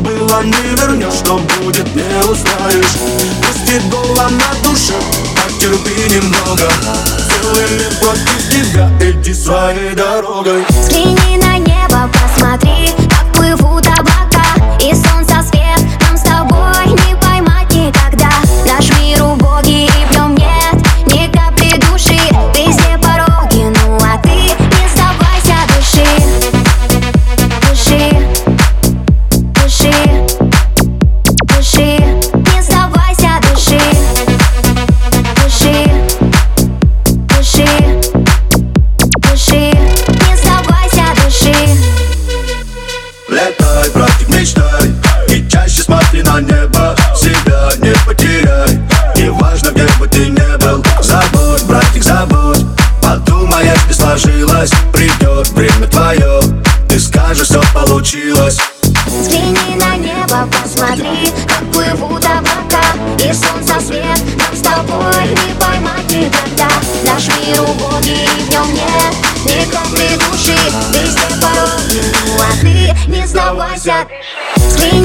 было, не вернешь, что будет, не узнаешь. Пусть и голо на душе, потерпи немного. Целый мир против тебя, иди своей дорогой. Взгляни на небо, посмотри, как плывут облака, и солнца свет нам с тобой не поймать никогда. Наш мир убогий, и в нем нет ни капли души. Везде пороги, ну а ты не сдавайся, дыши, дыши, дыши, дыши, не сдавайся, дыши, дыши, дыши, дыши, не сдавайся, дыши. Летай, братик, мечтай, и чаще смотри на небо. Себя не потеряй, неважно, где бы ты ни был. Забудь, братик, забудь, подумай, если сложилось. Придет время твое, ты скажешь, все получилось. Взгляни на небо, посмотри, как плывут облака, и солнца свет нам с тобой не поймать никогда. Наш мир убогий, и в нем нет ни капли души. Везде пороги, ну а ты не сдавайся. Взгляни